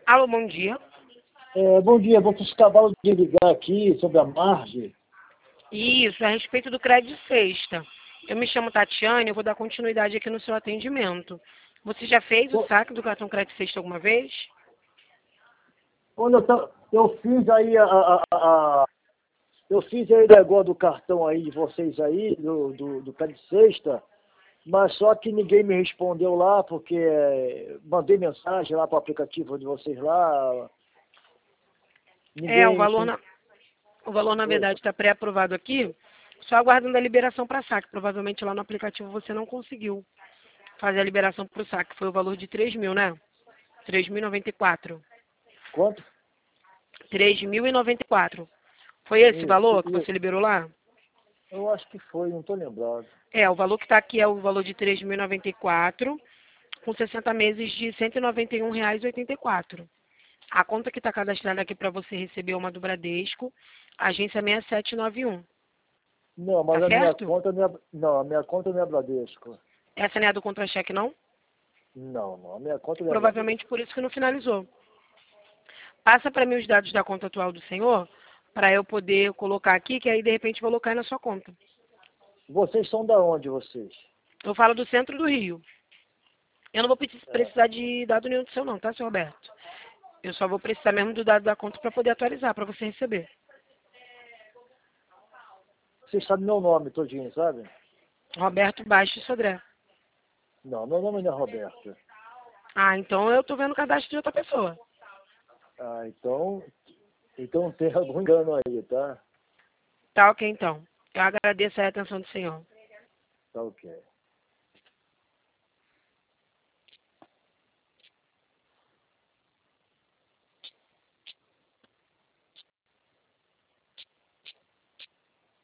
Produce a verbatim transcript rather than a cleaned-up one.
Alô, bom dia. É, bom dia, vocês acabaram de ligar aqui sobre a margem. Isso, a respeito do crédito sexta. Eu me chamo Tatiane, eu vou dar continuidade aqui no seu atendimento. Você já fez o Pô, saque do cartão crédito sexta alguma vez? Quando eu, ta- eu fiz aí a, a- a- a- eu fiz aí o negócio do cartão aí de vocês aí, do, do, do pé de sexta, mas só que ninguém me respondeu lá, porque eh, mandei mensagem lá para o aplicativo de vocês lá, É, o ninguém. valor na, o valor, na Oi. verdade, está pré-aprovado aqui, só aguardando a liberação para saque. Provavelmente lá no aplicativo você não conseguiu fazer a liberação para o saque. Foi o valor de três mil, né? três mil e noventa e quatro. Quanto? três mil e noventa e quatro. Foi esse Isso. valor que E você liberou lá? eu acho que foi, não estou lembrado. É, o valor que está aqui é o valor de três mil e noventa e quatro, com sessenta meses de cento e noventa e um reais e oitenta e quatro. A conta que está cadastrada aqui para você receber é uma do Bradesco, agência seis sete nove um. Não, Tá mas a minha certo? conta não é, não, a minha conta não é Bradesco. Essa não é a do contra-cheque, não? Não, não, a minha conta não é Provavelmente Bradesco. por isso que não finalizou. Passa para mim os dados da conta atual do senhor, para eu poder colocar aqui, que aí de repente vou colocar aí na sua conta. Vocês são da onde, vocês? Eu falo do centro do Rio. Eu não vou precis- É. precisar de dado nenhum do seu não, tá, senhor Roberto? Eu só vou precisar mesmo do dado da conta para poder atualizar, para você receber. Vocês sabem meu nome todinho, sabe? Roberto Baixo Sodré. Não, meu nome não é Roberto. Ah, então eu tô vendo o cadastro de outra pessoa. Ah, então, então tem algum engano aí, tá? Tá ok, então. Eu agradeço a atenção do senhor. Tá ok.